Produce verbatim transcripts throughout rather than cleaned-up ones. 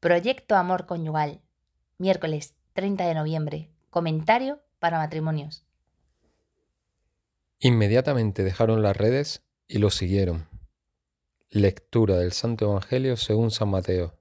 Proyecto Amor Conyugal, miércoles treinta de noviembre, comentario para matrimonios. Inmediatamente dejaron las redes y lo siguieron. Lectura del Santo Evangelio según San Mateo.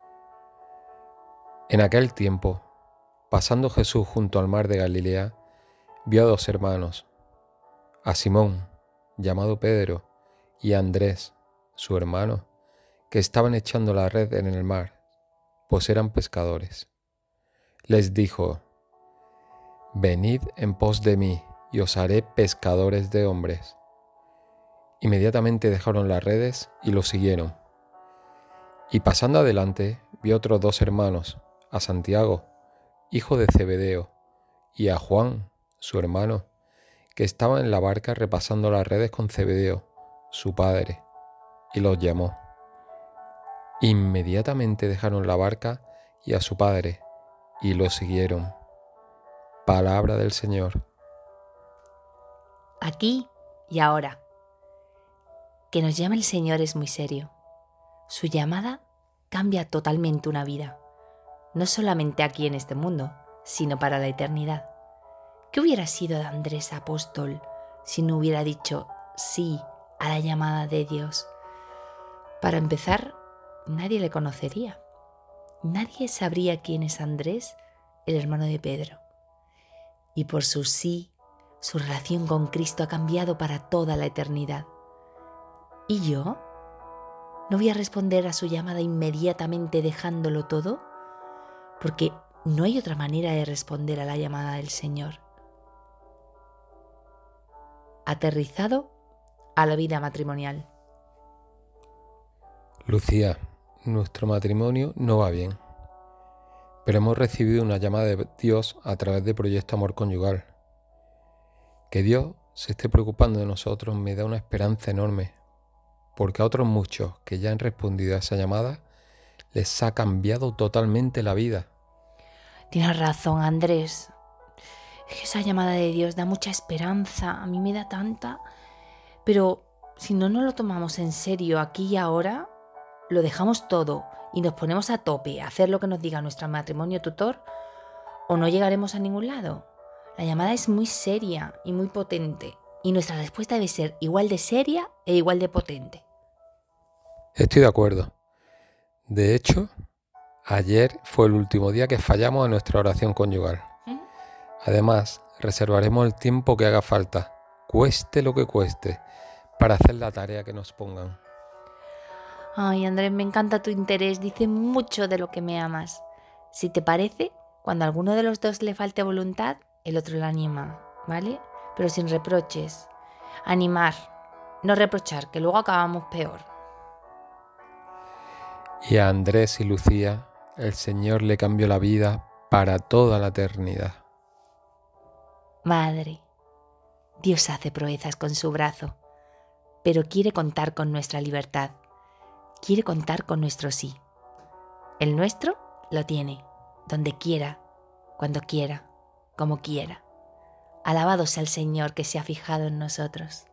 En aquel tiempo, pasando Jesús junto al mar de Galilea, vio a dos hermanos, a Simón, llamado Pedro, y a Andrés, su hermano, que estaban echando la red en el mar, pues eran pescadores. Les dijo: «Venid en pos de mí, y os haré pescadores de hombres». Inmediatamente dejaron las redes y lo siguieron. Y pasando adelante, vio otros dos hermanos, a Santiago, hijo de Zebedeo, y a Juan, su hermano, que estaban en la barca repasando las redes con Zebedeo, su padre, y los llamó. Inmediatamente dejaron la barca y a su padre, y lo siguieron. Palabra del Señor. Aquí y ahora. Que nos llame el Señor es muy serio. Su llamada cambia totalmente una vida, no solamente aquí en este mundo, sino para la eternidad. ¿Qué hubiera sido de Andrés apóstol si no hubiera dicho sí a la llamada de Dios? Para empezar, nadie le conocería. Nadie sabría quién es Andrés, el hermano de Pedro. Y por su sí, su relación con Cristo ha cambiado para toda la eternidad. ¿Y yo? ¿No voy a responder a su llamada inmediatamente dejándolo todo? Porque no hay otra manera de responder a la llamada del Señor. Aterrizado a la vida matrimonial. Lucía, nuestro matrimonio no va bien, pero hemos recibido una llamada de Dios a través de Proyecto Amor Conyugal. Que Dios se esté preocupando de nosotros me da una esperanza enorme, porque a otros muchos que ya han respondido a esa llamada les ha cambiado totalmente la vida. Tienes razón, Andrés. Es que esa llamada de Dios da mucha esperanza, a mí me da tanta. Pero si no nos lo tomamos en serio aquí y ahora, lo dejamos todo y nos ponemos a tope a hacer lo que nos diga nuestro matrimonio tutor, o no llegaremos a ningún lado. La llamada es muy seria y muy potente, y nuestra respuesta debe ser igual de seria e igual de potente. Estoy de acuerdo. De hecho, ayer fue el último día que fallamos en nuestra oración conyugal. ¿Mm? Además, reservaremos el tiempo que haga falta, cueste lo que cueste, para hacer la tarea que nos pongan. Ay, Andrés, me encanta tu interés, dice mucho de lo que me amas. Si te parece, cuando a alguno de los dos le falte voluntad, el otro la anima, ¿vale? Pero sin reproches. Animar, no reprochar, que luego acabamos peor. Y a Andrés y Lucía, el Señor le cambió la vida para toda la eternidad. Madre, Dios hace proezas con su brazo, pero quiere contar con nuestra libertad. Quiere contar con nuestro sí. El nuestro lo tiene, donde quiera, cuando quiera, como quiera. Alabado sea el Señor que se ha fijado en nosotros.